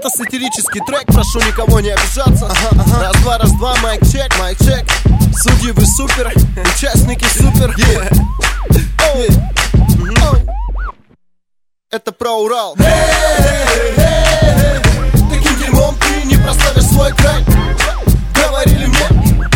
Это сатирический трек, прошу никого не обижаться. Раз, два, майк чек. Судьи вы супер, участники супер. Это про Урал. Таким дерьмом ты не прославишь свой край. Говорили мне.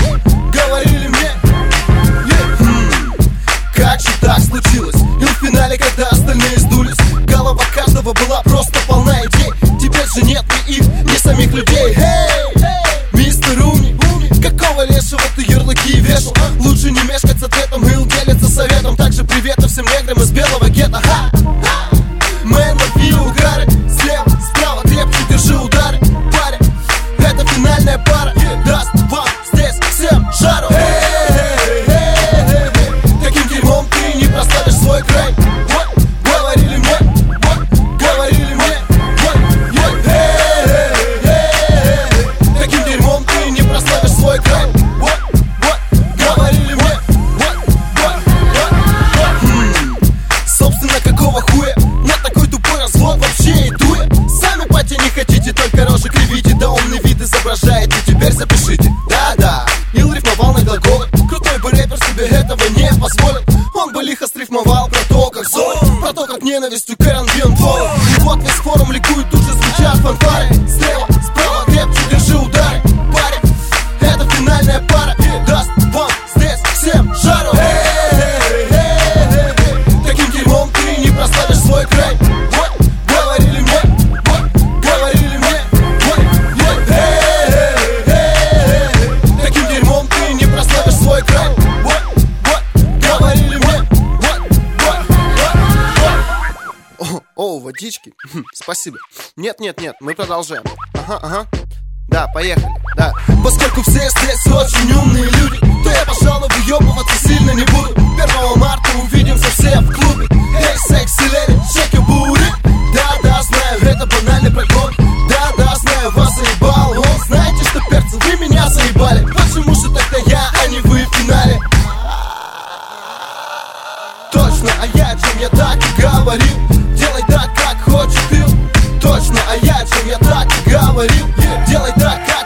Как же так случилось? И в финале, когда остальные сдулись, голова каждого была просто полна идей. Теперь же нет ни их, ни самих людей. Мистер Умни, какого лешего ты ярлыки вешал? Лучше не мешкать с ответом и делиться советом. Также приветы всем неграм из белого гетто. Мэн, лови угары. Слева, справа, крепче держи удары. Паря, это финальная пара. Даст вам здесь всем жару. Таким дерьмом ты не прославишь свой край. Говорили мне. Таким дерьмом ты не прославишь свой край. Говорили мне. Собственно, какого хуя? На такой тупой развод вообще иду я. Сами пати не хотите, только рожи кривите. Да умный вид изображаете, теперь запишите. Да, Ил рифмовал на глаголы. Крутой бы рэпер себе этого не позволил. Он бы лихо срифмовал про то, как золо, про то, как ненавистью к R&B он полон. И вот весь форум ликует, тут же звучат фанфары. Слева, справа, крепче держи удары. Парень, это финальная пара. Даст вам здесь всем жару. Таким дерьмом ты не прославишь свой край. Говорили мне. Таким дерьмом ты не прославишь свой край. Говорили мне. О, водички. Спасибо. Нет, мы продолжаем. Ага. Да, поехали, да. Поскольку все здесь очень умные люди, то я, пожалуй, выебываться сильно не буду. 1 марта увидимся все в клубе. Эй, секси леди, shake your booty. Да, знаю, это банальный прокол. Да, знаю, вас заебал он. Знаете, что, перцы, вы меня заебали. Почему же тогда я, а не вы в финале? Точно, а я чем так и говорил. Делай так, как хочет Ил. Точно, а я чем так и говорил. Делай так, как